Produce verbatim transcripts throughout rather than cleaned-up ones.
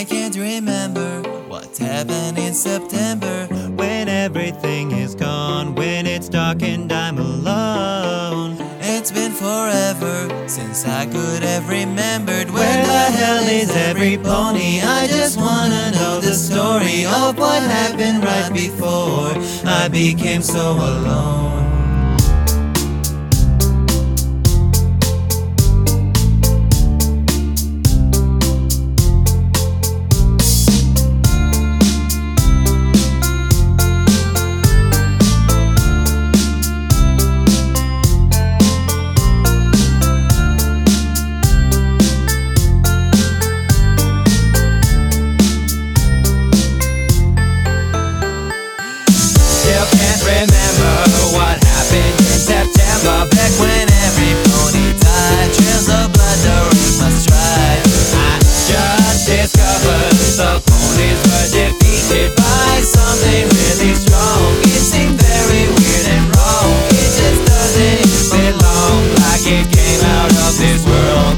I can't remember what happened in September, when everything is gone, when it's dark and I'm alone. It's been forever since I could have remembered. Where the hell is every pony? I just wanna know the story of what happened right before I became so alone. Still can't remember what happened in September, back when every pony died, trails of blood during my stride. I just discovered the ponies were defeated by something really strong. It seemed very weird and wrong. It just doesn't belong, like it came out of this world.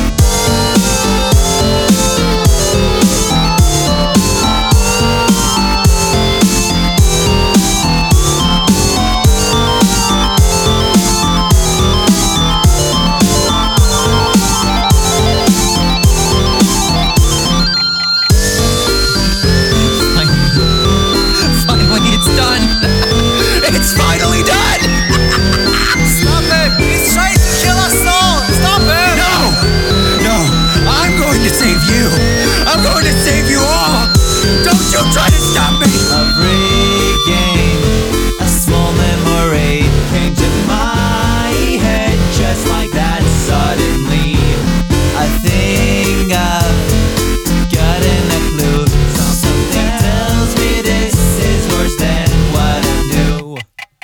It's finally done! Stop it! He's trying to kill us all! Stop it! No! No! I'm going to save you! I'm going to save you all! Don't you try to stop me! A regain, a small memory Came to my head just like that suddenly. I think I've gotten a clue. Something tells me this is worse than what I knew.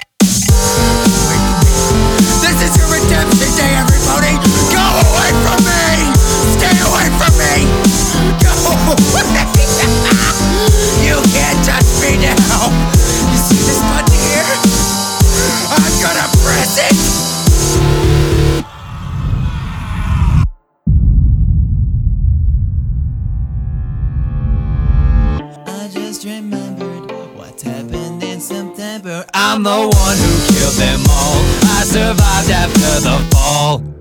This is your redemption day, everybody! Go away from me! Stay away from me! Go away! You can't touch me now! You see this button here? I'm gonna press it! I just remembered what happened in September. I'm the one who killed them all. I survived after the fall.